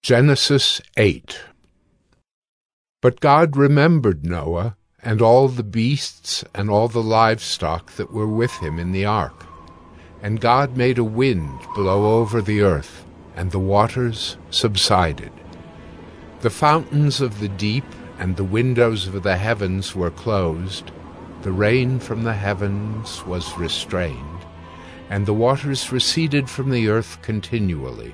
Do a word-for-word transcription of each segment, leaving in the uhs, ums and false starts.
Genesis eight. But God remembered Noah, and all the beasts and all the livestock that were with him in the ark. And God made a wind blow over the earth, and the waters subsided. The fountains of the deep and the windows of the heavens were closed, the rain from the heavens was restrained, and the waters receded from the earth continually.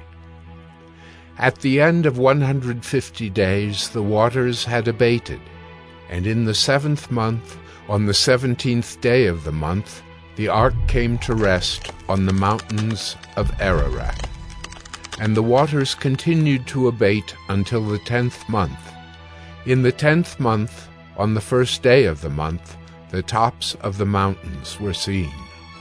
At the end of one hundred fifty days the waters had abated, and in the seventh month, on the seventeenth day of the month, the ark came to rest on the mountains of Ararat. And the waters continued to abate until the tenth month. In the tenth month, on the first day of the month, the tops of the mountains were seen.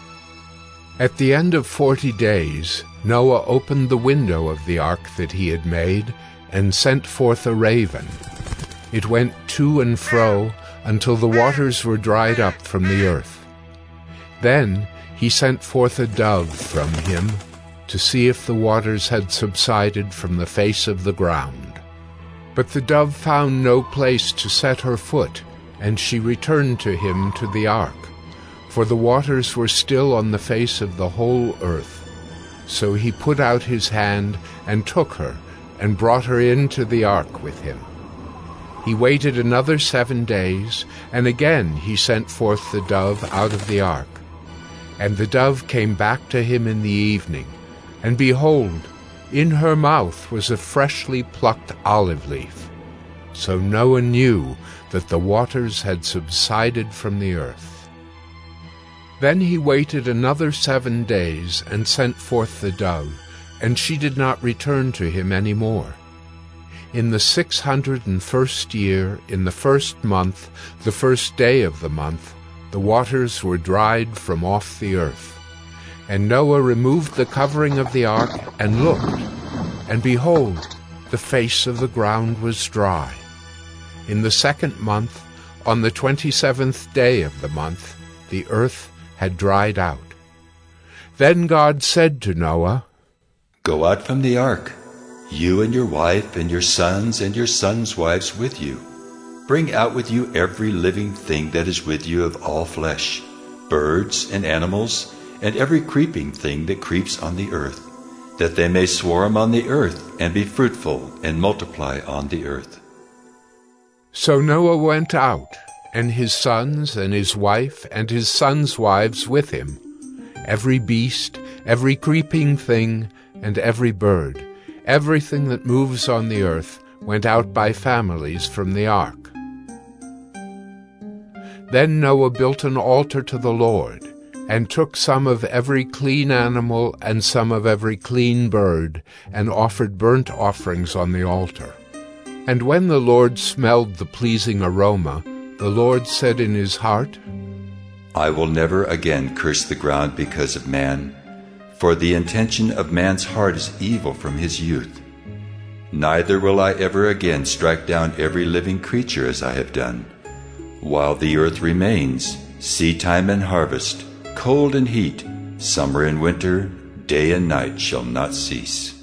At the end of forty days, Noah opened the window of the ark that he had made, and sent forth a raven. It went to and fro until the waters were dried up from the earth. Then he sent forth a dove from him, to see if the waters had subsided from the face of the ground. But the dove found no place to set her foot, and she returned to him to the ark, for the waters were still on the face of the whole earth. So he put out his hand and took her, and brought her into the ark with him. He waited another seven days, and again he sent forth the dove out of the ark. And the dove came back to him in the evening, and behold, in her mouth was a freshly plucked olive leaf. So Noah knew that the waters had subsided from the earth. Then he waited another seven days and sent forth the dove, and she did not return to him any more. In the six hundred and first year, in the first month, the first day of the month, the waters were dried from off the earth. And Noah removed the covering of the ark, and looked, and behold, the face of the ground was dry. In the second month, on the twenty-seventh day of the month, the earth had dried out. Then God said to Noah, "Go out from the ark, you and your wife and your sons and your sons' wives with you. Bring out with you every living thing that is with you of all flesh, birds and animals, and every creeping thing that creeps on the earth, that they may swarm on the earth and be fruitful and multiply on the earth." So Noah went out, and his sons and his wife and his sons' wives with him, every beast, every creeping thing, and every bird, everything that moves on the earth, went out by families from the ark. Then Noah built an altar to the Lord, and took some of every clean animal and some of every clean bird, and offered burnt offerings on the altar. And when the Lord smelled the pleasing aroma, the Lord said in his heart, "I will never again curse the ground because of man, for the intention of man's heart is evil from his youth. Neither will I ever again strike down every living creature as I have done. While the earth remains, seedtime and harvest, cold and heat, summer and winter, day and night shall not cease."